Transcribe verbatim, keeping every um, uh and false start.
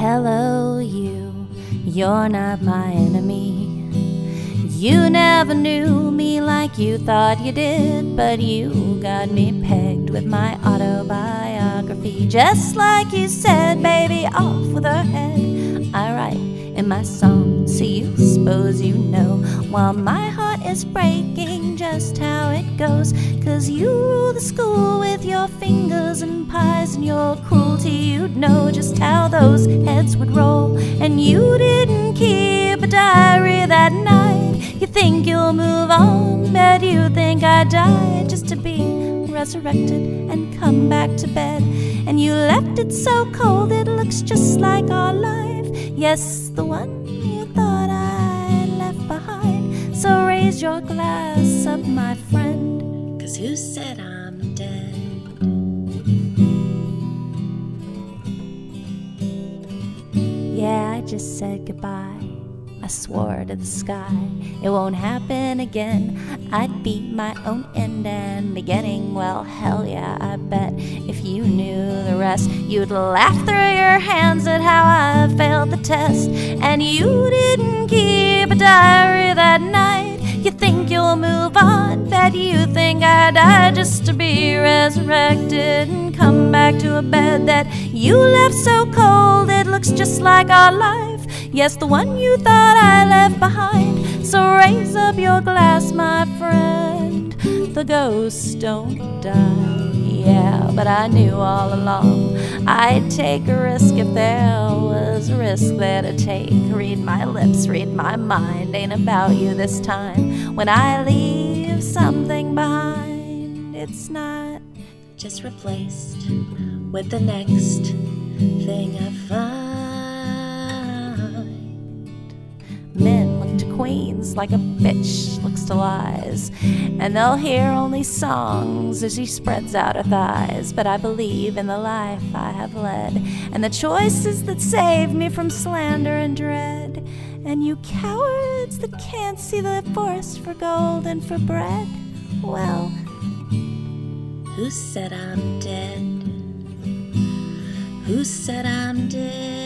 hello you, you're not my enemy. You never knew me like you thought you did, but you got me pegged with my autobiography. Just like you said, baby, off with her head. I write in my song, so you suppose you know, while my heart is breaking, just how it goes. Cause you rule the school with your fingers and pies and your cruelty. You'd know just how those heads would roll. And you didn't keep a diary that night. You think you'll move on, bet you think I died just to be resurrected and come back to bed. And you left it so cold it looks just like our life. Yes, the one you thought I left behind. So raise your glass up, my friend, 'cause who said I'm dead? Yeah, I just said goodbye. I swore to the sky it won't happen again. I'd beat my own end and beginning. Well, hell yeah, I bet if you knew the rest, you'd laugh through your hands at how I failed the test. And you didn't keep a diary that night. You think you'll move on, bet you think I died just to be resurrected and come back to a bed that you left so cold it looks just like our life. Yes, the one you thought I left behind. So raise up your glass, my friend. The ghosts don't die. Yeah, but I knew all along I'd take a risk if there was a risk there to take. Read my lips, read my mind. Ain't about you this time. When I leave something behind, it's not just replaced with the next thing I find. Men look to queens like a bitch looks to lies, and they'll hear only songs as she spreads out her thighs. But I believe in the life I have led, and the choices that save me from slander and dread. And you cowards that can't see the forest for gold and for bread, well, who said I'm dead? Who said I'm dead?